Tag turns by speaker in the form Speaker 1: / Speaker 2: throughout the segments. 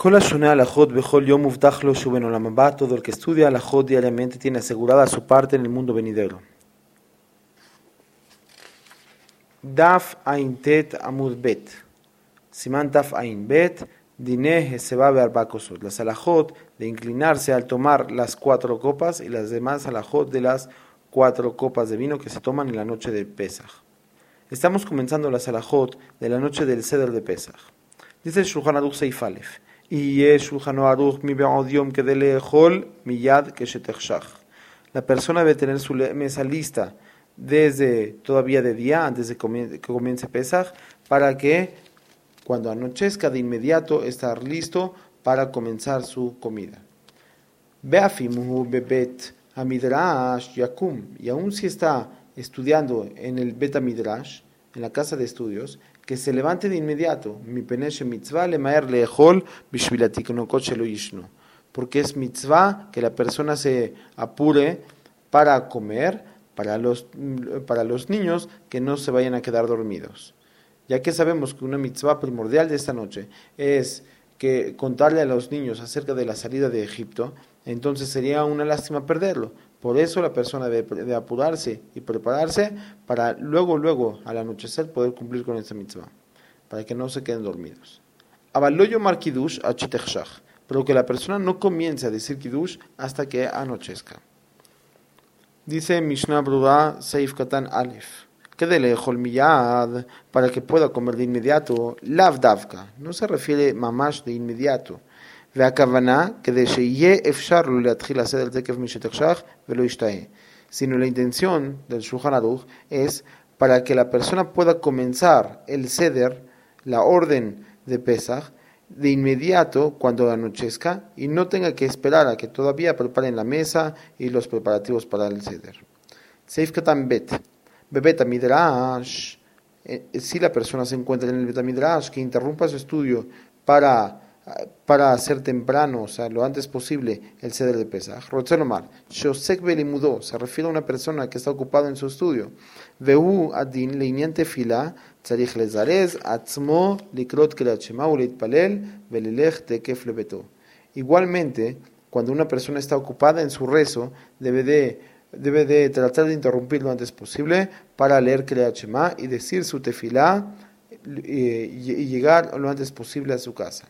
Speaker 1: Kol hashoneh halachot bechol yom uvtach lo shu ben olam haba. Todo el que estudia halachot diariamente tiene asegurada su parte en el mundo venidero. Daf Ain Tet Amud Bet. Siman Daf Ain Bet. Dineh Heseba be'arba kosot. Las halachot de inclinarse al tomar las 4 copas y las demás halachot de las 4 copas de vino que se toman en la noche de Pesach. Estamos comenzando las halachot de la noche del Seder de Pesach. Dice el Shulchan Aruch Seif Alef. Y Shulchan Aruch mi be'od yom kedei le'echol miyad keshetechshach. La persona debe tener su mesa lista desde todavía de día, antes de que comience Pesach, para que cuando anochezca de inmediato estar listo para comenzar su comida. Be'afimuhu bebet hamidrash yakum. Y aun si está estudiando en el Bet HaMidrash, en la casa de estudios, que se levante de inmediato, mi peneshe mitzvah lemaer leechol bishvil hatiknokot shelo yishnu, porque es mitzvah que la persona se apure para comer para los niños que no se vayan a quedar dormidos. Ya que sabemos que una mitzvah primordial de esta noche es que contarle a los niños acerca de la salida de Egipto, entonces sería una lástima perderlo. Por eso la persona debe apurarse y prepararse para luego, al anochecer, poder cumplir con esta mitzvah, para que no se queden dormidos. Aval yomar kiddush ad shetechshach, pero que la persona no comience a decir kiddush hasta que anochezca. Dice Mishnah Brura Seif Katan Alef, que de leechol miyad, para que pueda comer de inmediato, lav davka, no se refiere mamash de inmediato, והכוונה כדי שיהיה אפשר לו להתחיל הסדר תקף משתכשך ולא ישתהה. Sino la intención del Shulchan Aruch es para que la persona pueda comenzar el seder, la orden de Pesach, de inmediato cuando anochezca y no tenga que esperar a que todavía preparen la mesa y los preparativos para el seder. Seif Katan Bet. Bebet HaMidrash. Si la persona se encuentra en el Bet HaMidrash, que interrumpa su estudio para hacer temprano, o sea, lo antes posible, el Seder de Pesach. Rotzelomar, Shosek Belimudó, se refiere a una persona que está ocupada en su estudio. Vehu Adin Leinian Tefila, Tzarich Lezarez, Atzmo, Likrot Kriyat Shema, Uleitpalel, Velilech Tekef Lebeto. Igualmente, cuando una persona está ocupada en su rezo, debe de tratar de interrumpir lo antes posible para leer Kriyat Shema y decir su tefilá y llegar lo antes posible a su casa.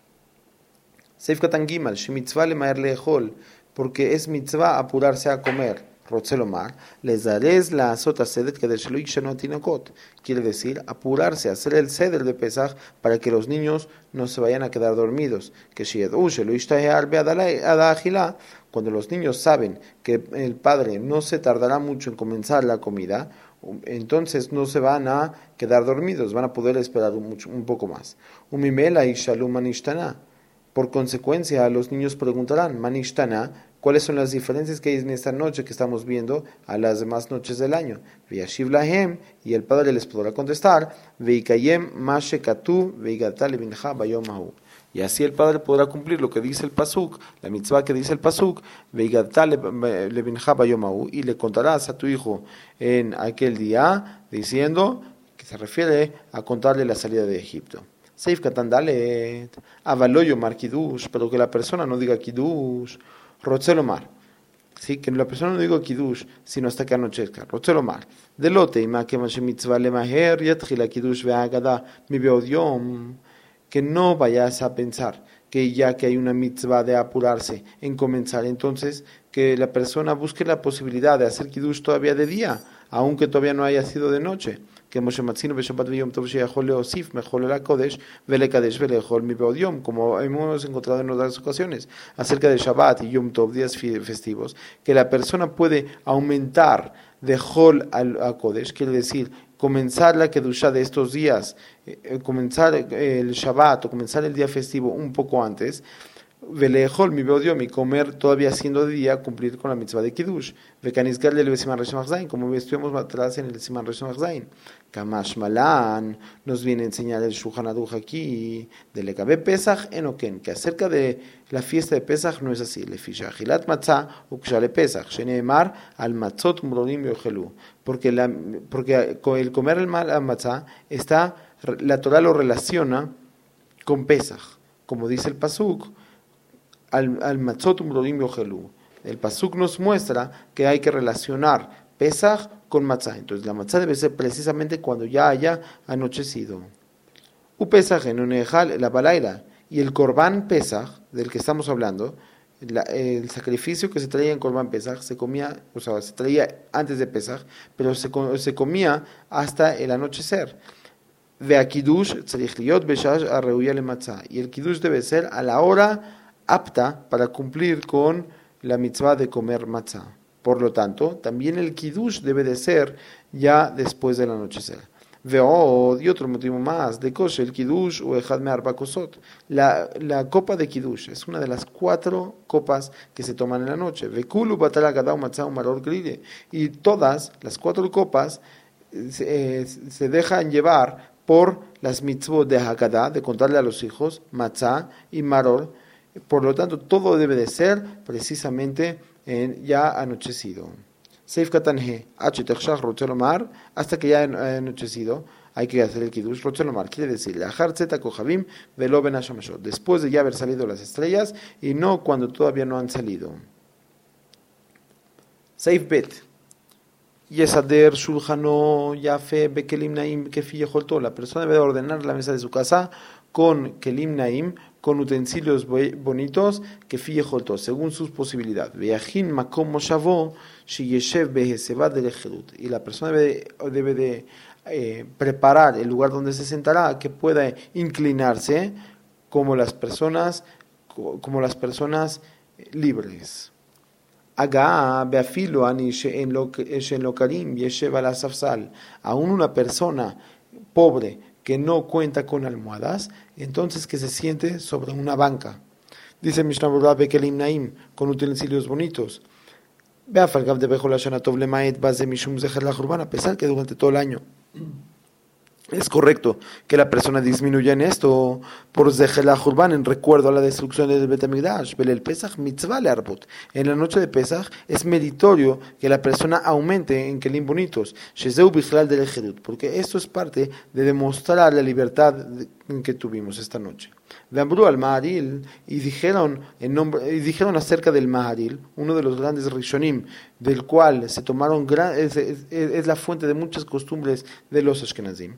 Speaker 1: Seif Katan Gimal, Shemitzvah lemaer leechol, porque es mitzvah apurarse a comer. Rotzelomar, lezarez la azot hasedet que de shelo yishanu hatinokot. Quiere decir, apurarse a hacer el seder de Pesach para que los niños no se vayan a quedar dormidos. Que sheyedu shelo yishtahe arbe ada achila, cuando los niños saben que el padre no se tardará mucho en comenzar la comida, entonces no se van a quedar dormidos, van a poder esperar un poco más. Umimela yishalu manishtana. Por consecuencia, los niños preguntarán, Manishtana, ¿cuáles son las diferencias que hay en esta noche que estamos viendo a las demás noches del año? Ve'yashiv lahem, y el padre les podrá contestar, Ve'ikayem ma shekatuv ve'igata levincha bayom hahu. Y así el padre podrá cumplir lo que dice el pasuk, la mitzvah que dice el pasuk, Ve'igata levincha bayom hahu, y le contarás a tu hijo en aquel día, diciendo, que se refiere a contarle la salida de Egipto. Seif Katan Dalet, Aval yomar kiddush, pero que la persona no diga kiddush. Rotzelomar, sí, que la persona no diga kiddush, sino hasta que anochezca. Rotzelomar, delote ima que mitzvah lemaher yatchila kiddush ve'agada mi be'od yom, que no vayas a pensar que ya que hay una mitzvah de apurarse en comenzar, entonces que la persona busque la posibilidad de hacer kiddush todavía de día, aunque todavía no haya sido de noche. Que Moshe Matzino Beshabbat Veyom Tov Sheyachol Leosif Mechol El HaKodesh Velekadesh Velechol Mi Be'od Yom, como hemos encontrado en otras ocasiones acerca de Shabbat y Yom Tov, días festivos, que la persona puede aumentar de Chol al HaKodesh, quiere decir comenzar la Kedushá de estos días, comenzar el Shabbat o comenzar el día festivo un poco antes, Velechol mi be'od yom, y comer todavía siendo de día, cumplir con la mitzvah de Kiddush. Vekanizgar del Siman Rishon Achzain, como estuvimos atrás en el Siman Rishon Achzain. Kamash Malan nos viene a enseñar el Shulchan Aruch aquí, de Lekabe Pesach enoken, que acerca de la fiesta de Pesach no es así. Lefisha achilat matzah ukshale Pesach, sheneemar al matzot mronim yochelu, porque el comer el matzah está, la Torah lo relaciona con Pesach, como dice el pasuk, al matzot umrorim yochelu. El pasuk nos muestra que hay que relacionar Pesaj con matzah. Entonces la matzah debe ser precisamente cuando ya haya anochecido. Pesaj en un ejal la balaira. Y el Korban Pesaj, del que estamos hablando, el sacrificio que se traía en Korban Pesaj se comía, o sea, se traía antes de Pesaj, pero se comía hasta el anochecer. Y el kiddush debe ser a la hora apta para cumplir con la mitzvah de comer matzah. Por lo tanto, también el kiddush debe de ser ya después del anochecer. Y otro motivo más, de kosher, el kiddush o ejad me'arba kosot. La copa de kiddush es una de las 4 copas que se toman en la noche. Vekulu batal agadá matzah maror grille. Y todas las 4 copas se dejan llevar por las mitzvot de Haggadah, de contarle a los hijos, matzah y maror. Por lo tanto, todo debe de ser precisamente ya anochecido. Seif Katan He, hasta que ya ha anochecido, hay que hacer el kiddush. Rotzelomar quiere decir, después de ya haber salido las estrellas y no cuando todavía no han salido. Seif Bet. Yesader Shulchano Yafe Bekelim Naim Kefi Yecholto. La persona debe ordenar la mesa de su casa con Kelim Naim, con utensilios bonitos, Kefi Yecholto, según sus posibilidades. Veachin Makom Moshavo Shiyeshev Beheseba del Ejedut. Y la persona debe de preparar el lugar donde se sentará, que pueda inclinarse como las personas libres. Aún una persona pobre que no cuenta con almohadas, entonces que se siente sobre una banca. Dice Mishnah Berurah Bekelim Naim, con utensilios bonitos. A pesar que durante todo el año es correcto que la persona disminuya en esto por Zechel HaChurban, en recuerdo a la destrucción del Bet HaMikdash. El Pesach mitzvah learbot. En la noche de Pesach es meritorio que la persona aumente en kelim bonitos. Shezeu bichlal del Ejedut, porque esto es parte de demostrar la libertad que tuvimos esta noche. Veambru al Maharil y dijeron acerca del Maharil, uno de los grandes Rishonim, del cual se tomaron es la fuente de muchas costumbres de los Ashkenazim.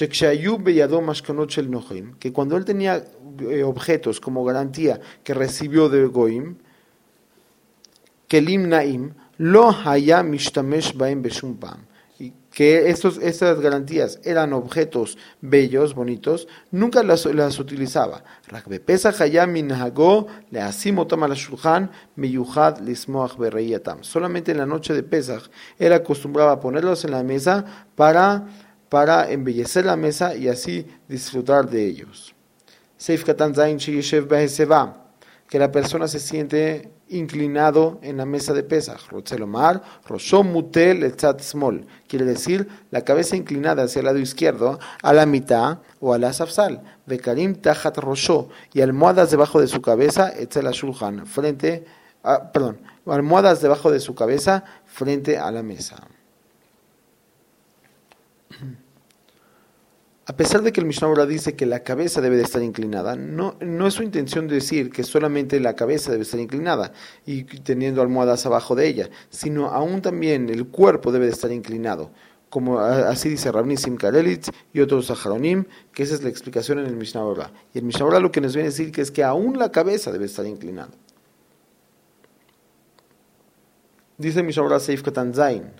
Speaker 1: Que cuando él tenía objetos como garantía que recibió de Goim, Kelim Naim, lo haya mishtamesh baem beshum pam. Que estas garantías eran objetos bellos, bonitos, nunca las utilizaba. Solamente en la noche de Pesach, él acostumbraba a ponerlos en la mesa para embellecer la mesa y así disfrutar de ellos. Que la persona se siente inclinado en la mesa de Pesach. Rotzelomar, Roshom Mutel Etzat Smol. Quiere decir la cabeza inclinada hacia el lado izquierdo, a la mitad o a la safsal. Bekarim Tachat Rosho. Y almohadas debajo de su cabeza, Etzel Shulchan. Almohadas debajo de su cabeza frente a la mesa. A pesar de que el Mishnah Berurah dice que la cabeza debe de estar inclinada, no es su intención decir que solamente la cabeza debe estar inclinada y teniendo almohadas abajo de ella, sino aún también el cuerpo debe de estar inclinado, como así dice Rav Nissim Karelitz y otros Aharonim, que esa es la explicación en el Mishnah Berurah. Y el Mishnah Berurah lo que nos viene a decir que es que aún la cabeza debe estar inclinada. Dice el Mishnah Berurah Seif Katan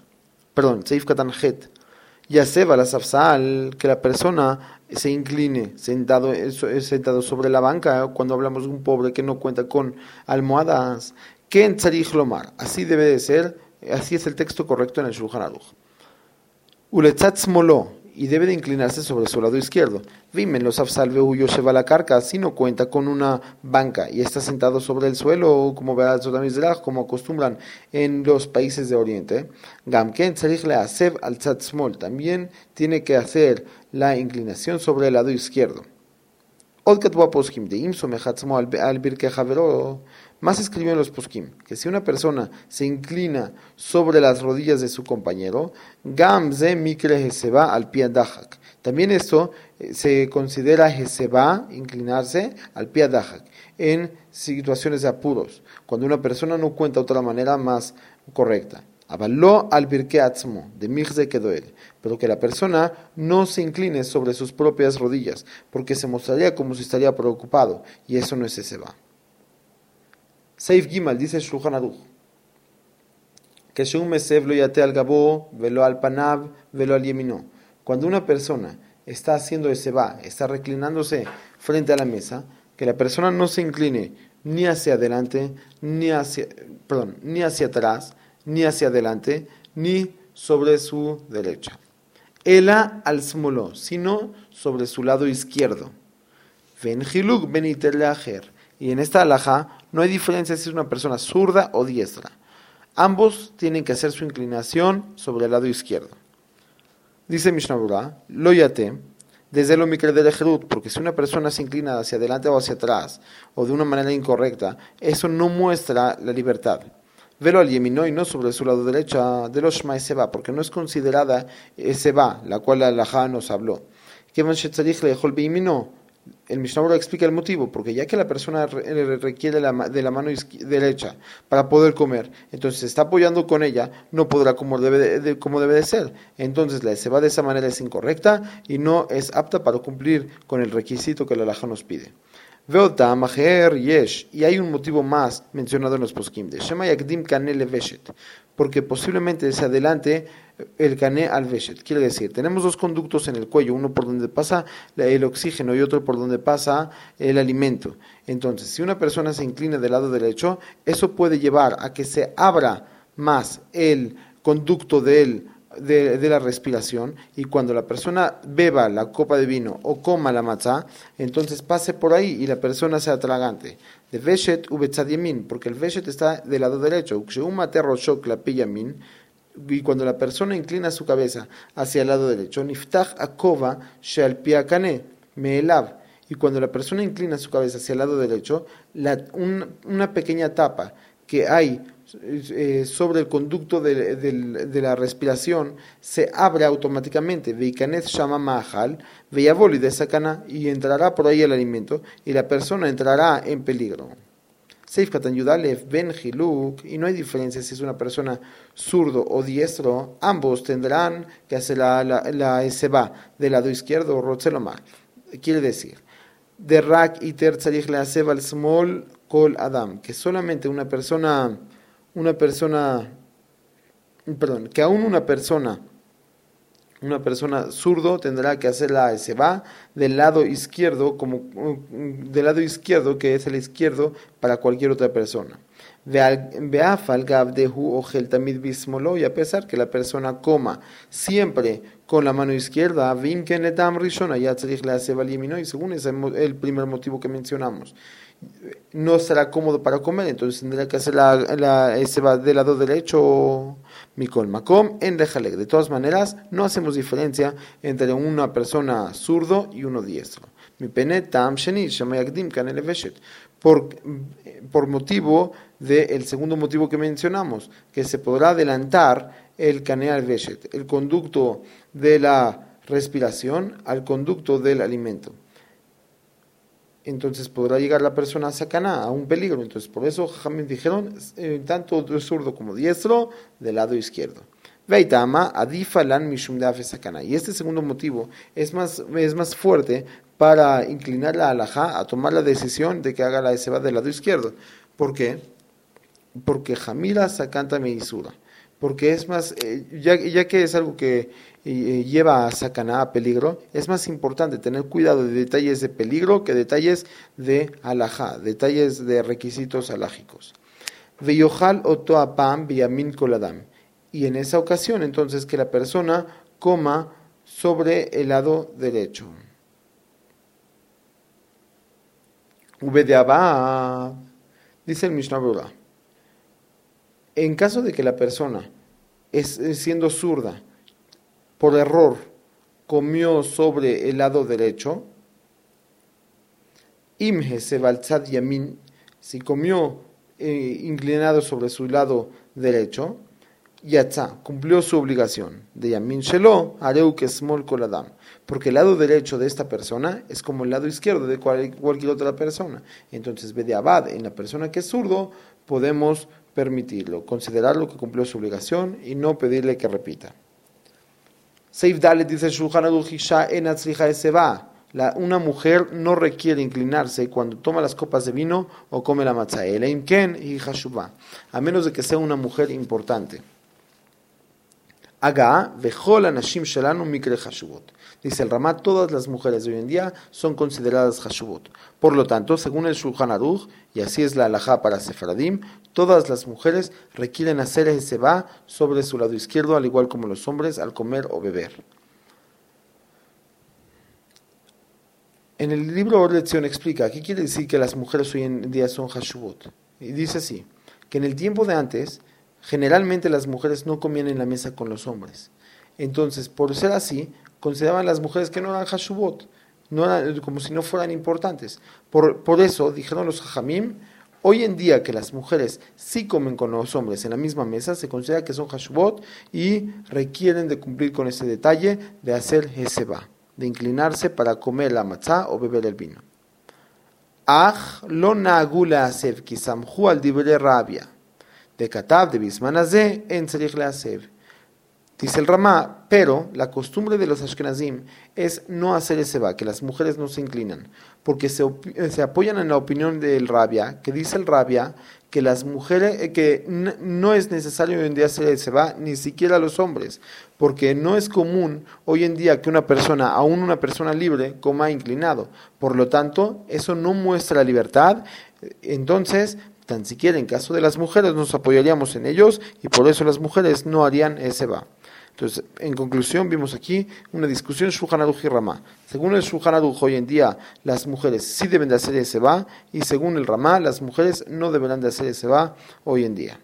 Speaker 1: Het. Yaseva la safsal, que la persona se incline sentado sobre la banca cuando hablamos de un pobre que no cuenta con almohadas. Ken tzarich lomar, así debe de ser, así es el texto correcto en el Shulchan Aruch. Uletzatz molo, y debe de inclinarse sobre su lado izquierdo. Vimen los safsal veu yoshev la carca, si no cuenta con una banca y está sentado sobre el suelo, como como acostumbran en los países de Oriente. Gamken tzarich leasev al tzat smol, también tiene que hacer la inclinación sobre el lado izquierdo. Od katva poskim de imso mechatzmo al birke javero. Más escribió en los poskim que si una persona se inclina sobre las rodillas de su compañero, gam ze mikre heseba al piadachak, También esto se considera Heseba, inclinarse, al pie Dajak, en situaciones de apuros, cuando una persona no cuenta otra manera más correcta. Avaló al birke atzmo, de Mijze Kedoel, pero que la persona no se incline sobre sus propias rodillas, porque se mostraría como si estaría preocupado, y eso no es Heseba. Seif Gimal, dice Shulchan Aruch, que Shum Mesev lo yate al gabo, velo al panav, velo al yemino. Cuando una persona está haciendo Heseba, está reclinándose frente a la mesa, que la persona no se incline ni hacia adelante, ni hacia atrás, ni hacia adelante, ni sobre su derecha. Ela al smolo, sino sobre su lado izquierdo. Ven hiluk ben iter leajer. Y en esta alajá no hay diferencia si es una persona zurda o diestra. Ambos tienen que hacer su inclinación sobre el lado izquierdo. Dice Mishnah Berurah, lo yate, desde lo mikre de lejerut, porque si una persona se inclina hacia adelante o hacia atrás, o de una manera incorrecta, eso no muestra la libertad. Velo al yemino y no sobre su lado derecho de los shma seba, porque no es considerada seba, la cual la halajá nos habló. Que van shetzarich lejol beimino. El Mishnah Berurah explica el motivo, porque ya que la persona requiere de la mano derecha para poder comer, entonces se está apoyando con ella, no podrá como debe de ser. Entonces la seba de esa manera es incorrecta y no es apta para cumplir con el requisito que la halajá nos pide. Veota maher yesh, y hay un motivo más mencionado en los poskim de Shema yakdim kane leveshet, porque posiblemente se adelante el kane al veshet. Quiere decir, tenemos dos conductos en el cuello, uno por donde pasa el oxígeno y otro por donde pasa el alimento. Entonces, si una persona se inclina del lado derecho, eso puede llevar a que se abra más el conducto de la respiración, y cuando la persona beba la copa de vino o coma la matzá, entonces pase por ahí y la persona se atragante. De veshet u betzad yamin, porque el veshet está del lado derecho. Y cuando la persona inclina su cabeza hacia el lado derecho, niftach akova sheal piakane meelav. Y cuando la persona inclina su cabeza hacia el lado derecho, una pequeña tapa que hay sobre el conducto de la respiración se abre automáticamente, veikanez shama mahal, veyavoli de sakana, y entrará por ahí el alimento y la persona entrará en peligro. Seif Katan Yudalev Ben Hiluk, y no hay diferencia si es una persona zurdo o diestro, ambos tendrán que hacer la seba del lado izquierdo, Rotzelomar. Quiere decir, de Rak y Ter Tzarich le Aseba al Smol Kol Adam, que solamente que aún una persona zurdo tendrá que hacer la seba del lado izquierdo, que es el izquierdo para cualquier otra persona. Y a pesar que la persona coma siempre con la mano izquierda, y según el primer motivo que mencionamos, no será cómodo para comer, entonces tendrá que hacer ese va del lado derecho, Mikol Makom en Lejalek. De todas maneras, no hacemos diferencia entre una persona zurdo y uno diestro. Mi pene tam sheni shamayakdim kanele veshet. Por motivo del segundo motivo que mencionamos, que se podrá adelantar el kane al veshet, el conducto de la respiración al conducto del alimento. Entonces podrá llegar la persona a sacaná, a un peligro. Entonces por eso Jajamim dijeron, tanto zurdo como diestro, del lado izquierdo. Veitama adifalan mishum de sacaná. Y este segundo motivo es más fuerte para inclinar la halajá a tomar la decisión de que haga la seba del lado izquierdo. ¿Por qué? Porque Jamila sacanta meisura. Porque es más, ya que es algo que lleva a sacaná, a peligro, es más importante tener cuidado de detalles de peligro que detalles de halajá, detalles de requisitos halágicos. Veyohal oto apam biyamin koladam. Y en esa ocasión, entonces, que la persona coma sobre el lado derecho. Ubedeabá, dice el Mishnah Berurah, en caso de que la persona, siendo zurda, por error, comió sobre el lado derecho, imhe se balzad yamin, si comió inclinado sobre su lado derecho, Yatza, cumplió su obligación. De Yamin Shelo, Areu Kesmol Koladam. Porque el lado derecho de esta persona es como el lado izquierdo de cualquier otra persona. Entonces, Bediabad, en la persona que es zurdo, podemos permitirlo, considerarlo que cumplió su obligación y no pedirle que repita. Seif Dalet dice Shulchan Aruch Isha en Atzlicha Eseba. Una mujer no requiere inclinarse cuando toma las copas de vino o come la matzah. Elaim ken y Hashuvah, a menos de que sea una mujer importante. Aga vechol anashim shelanu mikre hashuvot. Dice el Ramá, todas las mujeres de hoy en día son consideradas hashuvot. Por lo tanto, según el Shulchan Aruch, y así es la halajá para Sefaradim, todas las mujeres requieren hacer eseba sobre su lado izquierdo, al igual como los hombres al comer o beber. En el libro Or Lección explica qué quiere decir que las mujeres hoy en día son hashuvot. Y dice así, que en el tiempo de antes, generalmente las mujeres no comían en la mesa con los hombres. Entonces, por ser así, consideraban las mujeres que no eran hashuvot, no eran, como si no fueran importantes. Por eso, dijeron los hajamim, hoy en día que las mujeres sí comen con los hombres en la misma mesa, se considera que son hashuvot y requieren de cumplir con ese detalle de hacer heseba, de inclinarse para comer la matzá o beber el vino. Ach lo nagu leasev ki samchu al divrei Rabia de Katav de Bisman Azeh en tzarich leasev. Dice el Ramá, pero la costumbre de los Ashkenazim es no hacer eseba, que las mujeres no se inclinan, porque se apoyan en la opinión del Rabia, que dice el Rabia que las mujeres, que no es necesario hoy en día hacer eseba, ni siquiera los hombres, porque no es común hoy en día que una persona, aún una persona libre, coma inclinado. Por lo tanto, eso no muestra libertad. Entonces, tan siquiera en caso de las mujeres nos apoyaríamos en ellos y por eso las mujeres no harían eseba. Entonces, en conclusión, vimos aquí una discusión Shulchan Aruch y Ramá. Según el Shulchan Aruch, hoy en día las mujeres sí deben de hacer eseba, y según el Ramá, las mujeres no deberán de hacer eseba hoy en día.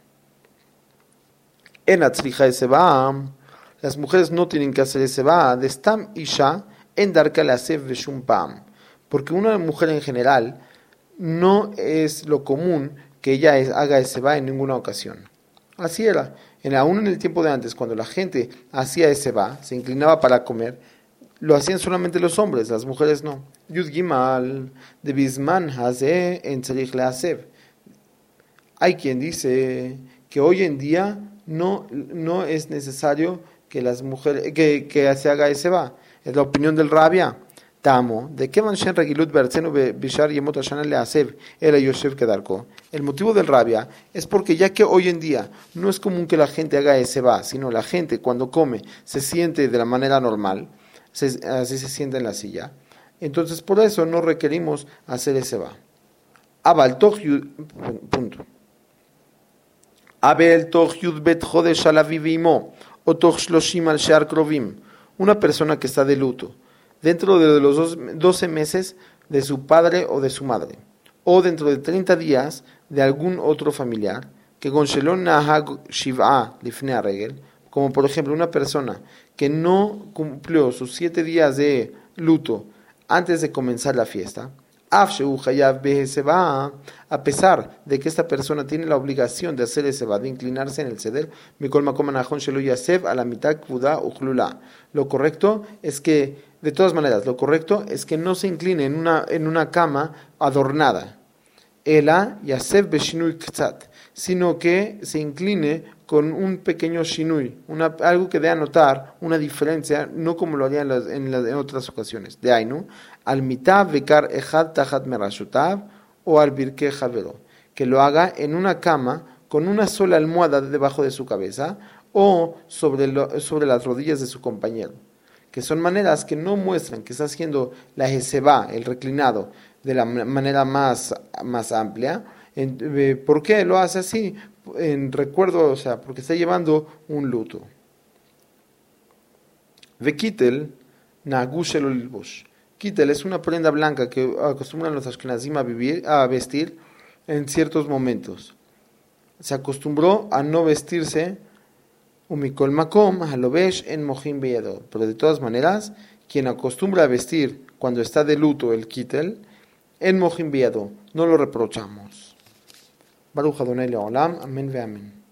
Speaker 1: En Atzlicha eseba, las mujeres no tienen que hacer eseba de Stam Isha en Darka Leasev Veshum Pam, porque una mujer en general no es lo común que ella haga eseba en ninguna ocasión. Así era. Aún en el tiempo de antes, cuando la gente hacía eseba, se inclinaba para comer, lo hacían solamente los hombres, las mujeres no. Yud Gimal de Bisman Hazeh en Tzarich Leasev. Hay quien dice que hoy en día no es necesario que las mujeres que se haga eseba. Es la opinión del Rabia. Tamo, de que Manshen Regilut Bertzenu Bishar Yemot Hashanah Leasev era Yosef Kedarko. El motivo del Rabia es porque ya que hoy en día no es común que la gente haga eseba, sino la gente cuando come se siente de la manera normal, así se sienta en la silla. Entonces por eso no requerimos hacer eseba. Abel Toch Yud Bet Chodesh al Aviv Imo o Toch Shloshim al Shear Krovim. Una persona que está de luto dentro de los 12 meses de su padre o de su madre, o dentro de 30 días de algún otro familiar, que Gonshelon Nahag Shiv'a Lifnei Regel, como por ejemplo una persona que no cumplió sus 7 días de luto antes de comenzar la fiesta, a pesar de que esta persona tiene la obligación de hacer eseba, de inclinarse en el ceder, a la mitad lo correcto es que, de todas maneras, lo correcto es que no se incline en una cama adornada, sino que se incline con un pequeño shinui, algo que dé a notar una diferencia, no como lo haría en otras ocasiones. De Ainu, al mitad bekar ejad tajat merashotav o al birke javero, que lo haga en una cama con una sola almohada debajo de su cabeza o sobre las rodillas de su compañero, que son maneras que no muestran que está haciendo la heseba, el reclinado, de la manera más amplia. ¿Por qué lo hace así? En recuerdo, o sea, porque está llevando un luto. Vekitel nagushel olilbosh. Kitel es una prenda blanca que acostumbran los ashkenazim a vestir en ciertos momentos. Se acostumbró a no vestirse umikol makom halobesh en mojim beyado. Pero de todas maneras, quien acostumbra a vestir cuando está de luto el kitel en mojim beyado, no lo reprochamos. Baruch Adonai Leolam, amén ve amén.